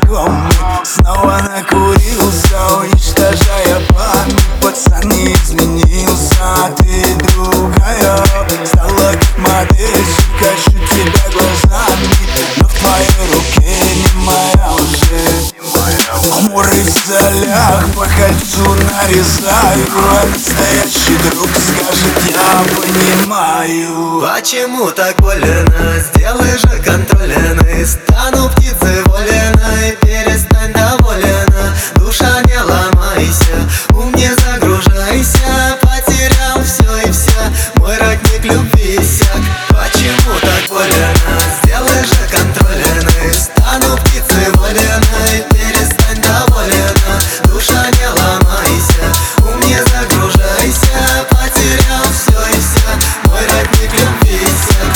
знакомый. Снова накурился, уничтожая память. Пацан не изменился, ты другая. Стала как модельщик, ищу тебя глазами, но в твоей руке не моя уже. Амуры в солях по кольцу нарезаю, а настоящий друг скажет: я понимаю. Почему так больно? Сделай же контрольно. Стану птицей вольной, перестань довольна. Душа, не ломайся, ум не загружайся. Потерял все и вся, мой родник любви иссяк. Почему так больно? Сделай же контрольно. Стану птицей вольной, перестань довольна. Душа, не ломайся, ум не загружайся. Потерял все и вся, мой родник любви иссяк.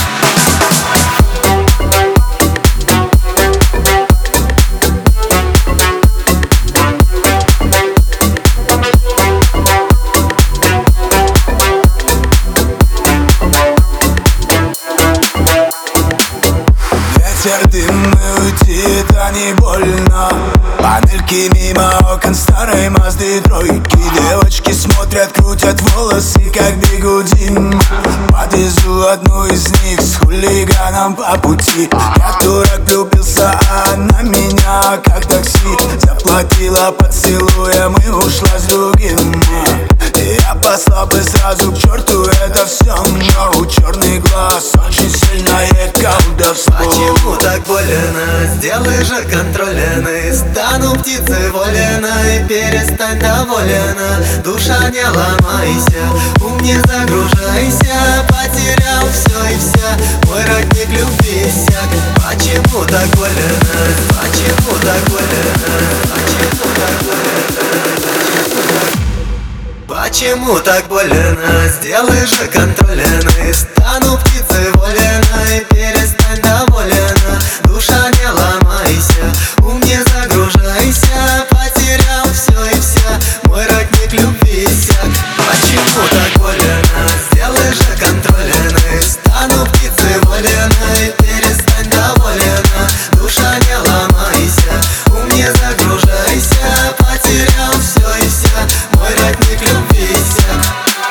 Ветер дымный, уйти это не больно. Панельки мимо окон старой Мазды тройки. Девочки смотрят, крутят волосы, как бигуди. Подвезу одну из них с хулиганом по пути. Я дурак влюбился, а она меня как такси. Заплатила поцелуем и ушла с другим. И я послал бы сразу к черту это все, но у черный глаз очень сильное колдовство. Почему так больно? Сделай же контрольно. Стану птицей вольной, перестань довольна. Душа, не ломайся, ум не загружайся. Потерял все и вся, мой родник любви иссяк. Почему так больно? Почему так больно? Почему так больно? Почему так больно? Сделай же контрольно. Стану птицей вольной, перестань довольна. Душа, не ломайся, ум не загружайся. Потерял все и вся, мой родник любви иссяк. Почему так больно? Сделай же контрольно. Стану птицей вольной, перестань довольна. Душа, не ломайся, ум не загружайся. Потерял все и вся, мой родник любви иссяк.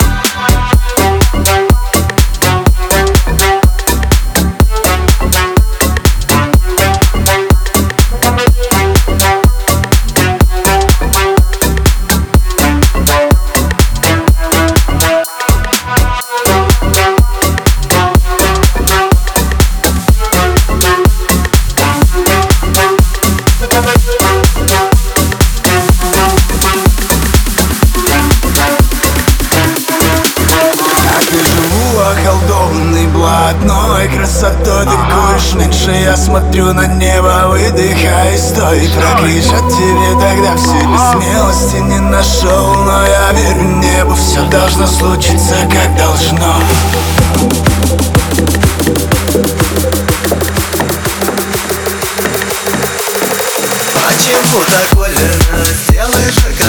Околдованный блатной красотой такой меньше я смотрю на небо, выдыхай, стой. Прокричат тебе тогда все, или смелости не нашел. Но я верю небу, все должно случиться как должно. Почему так больно? Сделай же